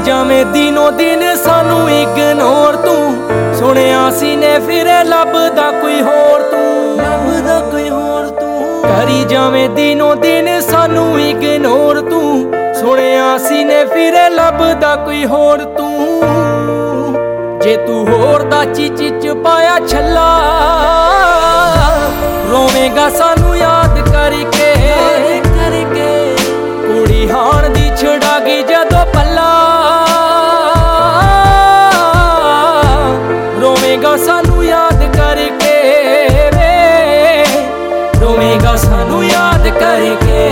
ਜਾਵੇਂ ਦਿਨੋ ਦਿਨ ਸਾਨੂੰ ਇਗਨੋਰ ਤੂੰ। ਸੁਣਿਆ ਸੀ ਨੇ ਫਿਰੇ ਲੱਭਦਾ ਕੋਈ ਹੋਰ ਤੂੰ, ਲੱਭਦਾ ਕੋਈ ਹੋਰ ਤੂੰ। ਕਰੀ ਜਾਵੇਂ ਦਿਨੋ ਦਿਨ ਸਾਨੂੰ ਇਗਨੋਰ ਤੂੰ। ਸੁਣਿਆ ਸੀ ਨੇ ਫਿਰੇ ਲੱਭਦਾ ਕੋਈ ਹੋਰ ਤੂੰ। ਜੇ ਤੂੰ ਹੋਰ ਦਾ ਚੀਚੀ ਚ ਪਾਇਆ ਛੱਲਾ, ਰੋਵੇਂਗਾ ਸਾਨੂੰ ਯਾਦ ਕਰਕੇ। ਕੁੜੀ ਹਾਣ ਦੀ ਛੁਡਾ ਗਈ ਜਦੋਂ ਪੱਲਾ, ਰੋਵੇਂਗਾ ਸਾਨੂੰ ਯਾਦ ਕਰਕੇ ਵੇ, ਰੋਵੇਂਗਾ ਸਾਨੂੰ ਯਾਦ ਕਰਕੇ।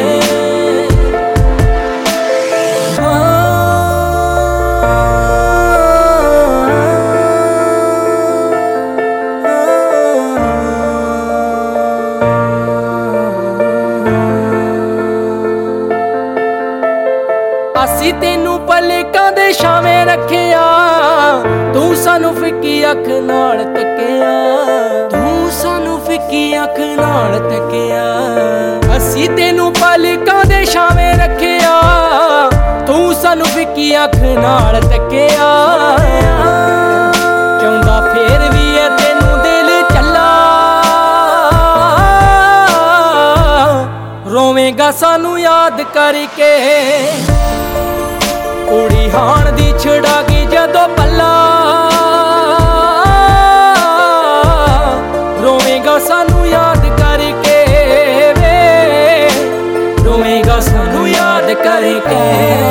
ਅਸੀਂ ਤੈਨੂੰ ਪਲਕਾਂ ਦੇ ਛਾਵੇਂ ਰੱਖਿਆ, ਤੂੰ ਸਾਨੂੰ ਫਿੱਕੀ ਅੱਖ ਨਾਲ ਤੱਕਿਆ, ਤੂੰ ਸਾਨੂੰ ਫਿੱਕੀ ਅੱਖ ਨਾਲ ਤੱਕਿਆ। ਅਸੀਂ ਤੈਨੂੰ ਪਲਕਾਂ ਦੇ ਛਾਵੇਂ ਰੱਖਿਆ, ਤੂੰ ਸਾਨੂੰ ਫਿੱਕੀ ਅੱਖ ਨਾਲ ਤੱਕਿਆ। ਚਾਹੁੰਦਾ ਫੇਰ ਵੀ ਏ ਤੈਨੂੰ ਦਿਲ ਚੱਲਾ, ਰੋਵੇਂਗਾ ਸਾਨੂੰ ਯਾਦ ਕਰਕੇ। ਕੁੜੀ ਹਾਣ ਦੀ ਛੁਡਾ ਗਈ ਜਦੋਂ ਪੱਲਾ, ਰੋਵੇਂਗਾ ਸਾਨੂੰ ਯਾਦ ਕਰਕੇ ਵੇ, ਰੋਵੇਂਗਾ ਸਾਨੂੰ ਯਾਦ ਕਰਕੇ।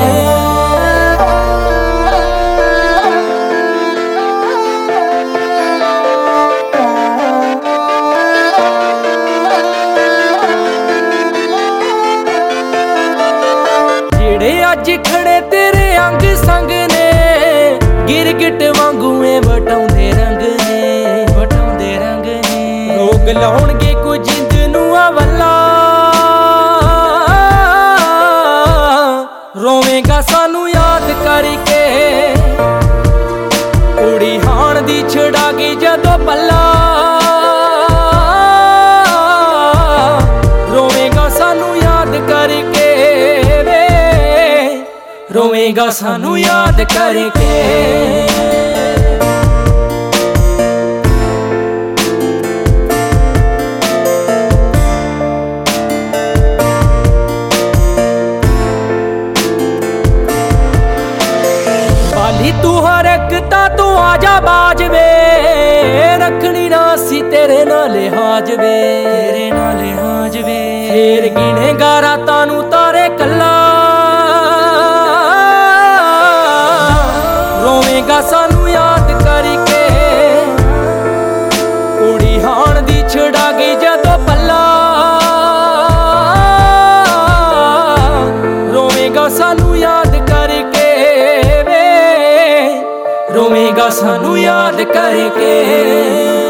ਜਿਹੜੇ ਅੱਜ ਖੜੇ ਤੇਰੇ ਅੰਗ ਸੰਗ ਨੇ, ਗਿਰਗਿਟ ਵਾਂਗੂ ਏ ਵਟਾਉਂਦੇ ਰੰਗ ਨੇ, ਵਟਾਉਂਦੇ ਰੰਗ ਨੇ। ਰੋਗ ਲਾਉਣਗੇ ਕੁਝ ਜਿੰਦ ਨੂੰ ਅਵੱਲਾ, ਰੋਵੇਂਗਾ ਸਾਨੂੰ ਯਾਦ ਕਰਕੇ। ਕੁੜੀ ਹਾਣ ਦੀ ਛੁਡਾ ਗਈ ਜਦੋਂ ਪੱਲਾ, ਰੋਵੇਂਗਾ ਸਾਨੂੰ ਯਾਦ ਕਰਕੇ, ਰੋਵੇਂਗਾ ਸਾਨੂੰ ਯਾਦ ਕਰਕੇ। ਬਾਲੀ ਤੂੰ ਹਰਕਤਾ ਤੂੰ ਆਜਾ ਬਾਜ ਵੇ, ਰੱਖਣੀ ਨਾ ਸੀ ਤੇਰੇ ਨਾਲ ਹਾਜ ਵੇ, ਤੇਰੇ ਨਾਲ ਹਾਜ ਵੇ। ਫੇਰ ਗਿਣੇਗਾ ਰਾਤਾਂ ਨੂੰ ਤਾਰੇ ਕੱਲਾ, ਰੋਵੇਂਗਾ ਸਾਨੂੰ ਯਾਦ ਕਰਕੇ। ਕੁੜੀ ਹਾਣ ਦੀ ਛੁਡਾ ਗਈ ਜਦੋਂ ਪੱਲਾ, ਰੋਵੇਂਗਾ ਸਾਨੂੰ ਯਾਦ ਕਰਕੇ ਵੇ, ਰੋਵੇਂਗਾ ਸਾਨੂੰ ਯਾਦ ਕਰਕੇ।